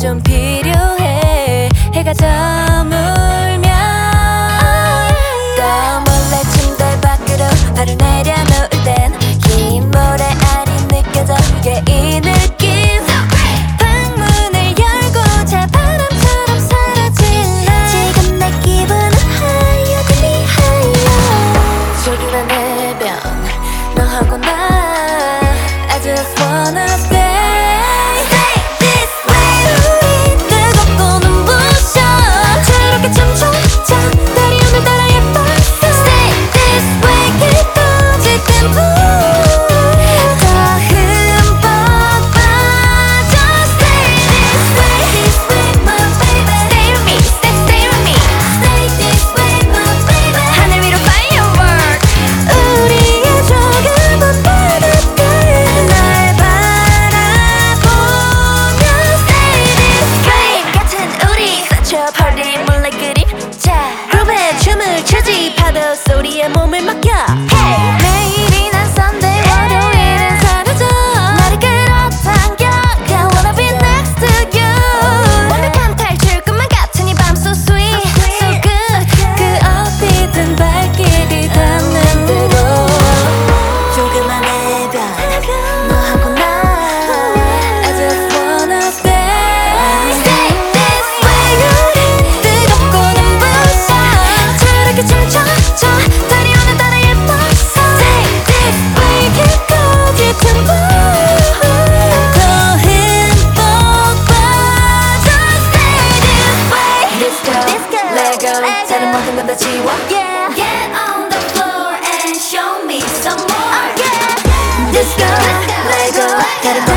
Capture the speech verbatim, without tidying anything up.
좀 필요해. 해가 저물면 또 몰래 침대 밖으로 발을 내려놓을 땐 긴 모래알이 느껴져. 이게 이 느낌. 방문을 열고 자 바람처럼 사라질래. 지금 내 기분은 higher than me higher. 조용한 해변 너하고 나 I just wanna stay. Stay this way. 우리 뜨겁고 눈부셔. 저렇게 춤춰 달이 오늘따라 예뻤어. Stay this way. 깊어질 땐 party 몰래 그림자 그룹에 춤을 추지 파도 소리에 몸을 맡겨. Hey! 매일이 난 Sunday 월요일은 사라져. 나를 끌어당겨. I wanna be next to you. 완벽한 탈출 꿈만 같은 이 밤 so sweet so good. 그 어디든 발길이 닿는 대로 조그만 해변 너하고 나 I just wanna stay. 춤춰 달이 오늘따라 예뻤어. Take this way. 깊어질 템포 더 흠뻑 빠져. Stay this way. Disco, let go. 다른 모든 건 다 지워. Yeah. Get on the floor and show me some more. Oh, yeah. Disco, let go. 다른